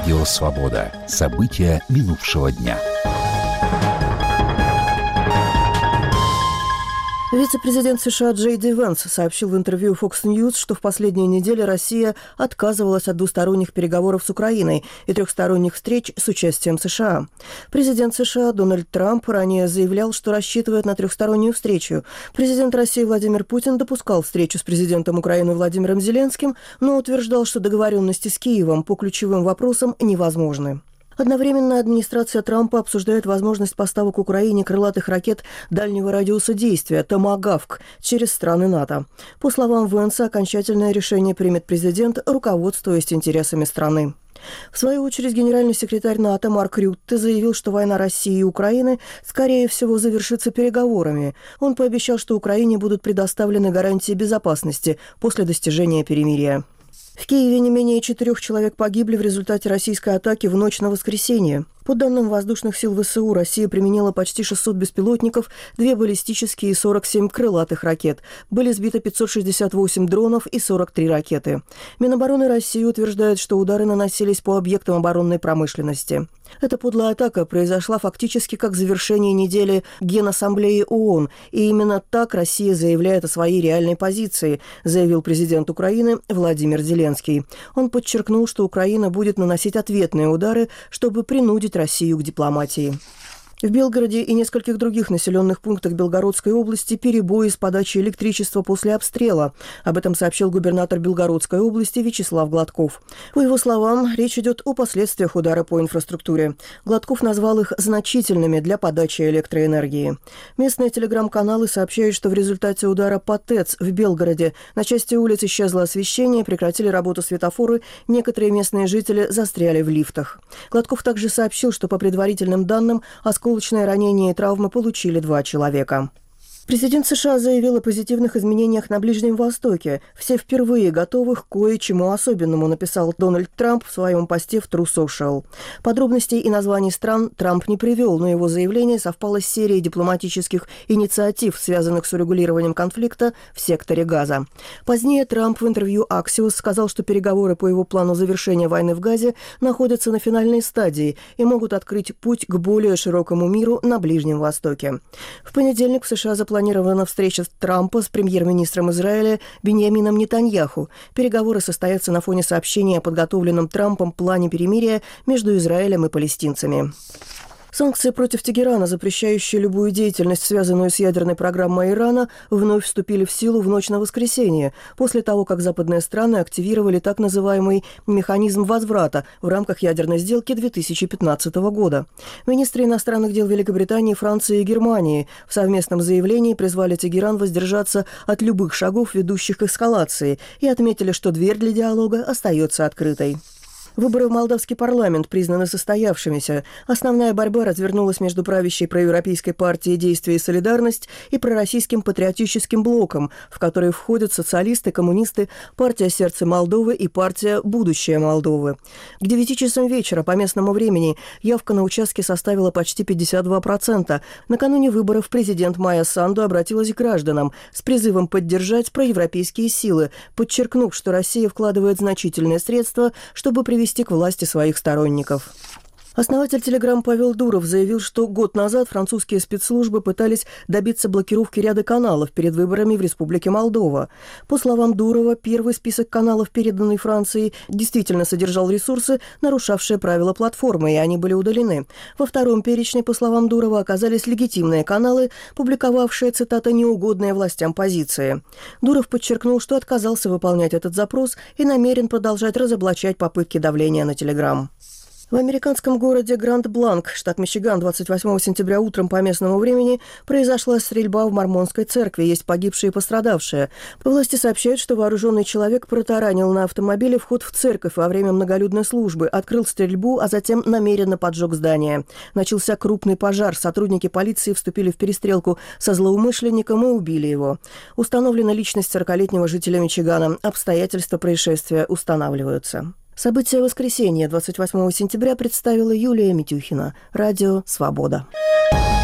Радио «Свобода». События минувшего дня. Вице-президент США Джей Ди Венс сообщил в интервью Fox News, что в последние недели Россия отказывалась от двусторонних переговоров с Украиной и трехсторонних встреч с участием США. Президент США Дональд Трамп ранее заявлял, что рассчитывает на трехстороннюю встречу. Президент России Владимир Путин допускал встречу с президентом Украины Владимиром Зеленским, но утверждал, что договоренности с Киевом по ключевым вопросам невозможны. Одновременно администрация Трампа обсуждает возможность поставок Украине крылатых ракет дальнего радиуса действия «Томагавк» через страны НАТО. По словам Венса, окончательное решение примет президент, руководствуясь интересами страны. В свою очередь, генеральный секретарь НАТО Марк Рютте заявил, что война России и Украины, скорее всего, завершится переговорами. Он пообещал, что Украине будут предоставлены гарантии безопасности после достижения перемирия. В Киеве не менее 4 человек погибли в результате российской атаки в ночь на воскресенье. По данным воздушных сил ВСУ, Россия применила почти 600 беспилотников, 2 баллистические и 47 крылатых ракет. Были сбиты 568 дронов и 43 ракеты. Минобороны России утверждает, что удары наносились по объектам оборонной промышленности. Эта подлая атака произошла фактически как завершение недели Генассамблеи ООН, и именно так Россия заявляет о своей реальной позиции, заявил президент Украины Владимир Зеленский. Он подчеркнул, что Украина будет наносить ответные удары, чтобы принудить Россию к дипломатии. В Белгороде и нескольких других населенных пунктах Белгородской области перебои с подачей электричества после обстрела. Об этом сообщил губернатор Белгородской области Вячеслав Гладков. По его словам, речь идет о последствиях удара по инфраструктуре. Гладков назвал их значительными для подачи электроэнергии. Местные телеграм-каналы сообщают, что в результате удара по ТЭЦ в Белгороде на части улиц исчезло освещение, прекратили работу светофоры, некоторые местные жители застряли в лифтах. Гладков также сообщил, что по предварительным данным осколочные ранения и травмы получили 2 человека. Президент США заявил о позитивных изменениях на Ближнем Востоке. Все впервые готовы к кое-чему особенному, написал Дональд Трамп в своем посте в True Social. Подробностей и названий стран Трамп не привел, но его заявление совпало с серией дипломатических инициатив, связанных с урегулированием конфликта в секторе Газа. Позднее Трамп в интервью Axios сказал, что переговоры по его плану завершения войны в Газе находятся на финальной стадии и могут открыть путь к более широкому миру на Ближнем Востоке. В понедельник в США запланирована встреча Трампа с премьер-министром Израиля Биньямином Нетаньяху. Переговоры состоятся на фоне сообщения о подготовленном Трампом плане перемирия между Израилем и палестинцами. Санкции против Тегерана, запрещающие любую деятельность, связанную с ядерной программой Ирана, вновь вступили в силу в ночь на воскресенье, после того, как западные страны активировали так называемый механизм возврата в рамках ядерной сделки 2015 года. Министры иностранных дел Великобритании, Франции и Германии в совместном заявлении призвали Тегеран воздержаться от любых шагов, ведущих к эскалации, и отметили, что дверь для диалога остается открытой. Выборы в молдавский парламент признаны состоявшимися. Основная борьба развернулась между правящей проевропейской партией «Действие и солидарность» и пророссийским патриотическим блоком, в который входят социалисты, коммунисты, партия «Сердце Молдовы» и партия «Будущее Молдовы». К 9 часам вечера по местному времени явка на участке составила почти 52%. Накануне выборов президент Майя Санду обратилась к гражданам с призывом поддержать проевропейские силы, подчеркнув, что Россия вкладывает значительные средства, чтобы привести к власти своих сторонников. Основатель Telegram Павел Дуров заявил, что год назад французские спецслужбы пытались добиться блокировки ряда каналов перед выборами в Республике Молдова. По словам Дурова, первый список каналов, переданный Франции, действительно содержал ресурсы, нарушавшие правила платформы, и они были удалены. Во втором перечне, по словам Дурова, оказались легитимные каналы, публиковавшие, цитата, «неугодные властям позиции». Дуров подчеркнул, что отказался выполнять этот запрос и намерен продолжать разоблачать попытки давления на Telegram. В американском городе Гранд-Бланк, штат Мичиган, 28 сентября утром по местному времени произошла стрельба в Мормонской церкви. Есть погибшие и пострадавшие. Власти сообщают, что вооруженный человек протаранил на автомобиле вход в церковь во время многолюдной службы, открыл стрельбу, а затем намеренно поджег здание. Начался крупный пожар. Сотрудники полиции вступили в перестрелку со злоумышленником и убили его. Установлена личность 40-летнего жителя Мичигана. Обстоятельства происшествия устанавливаются. События воскресенья 28 сентября представила Юлия Митюхина. Радио «Свобода».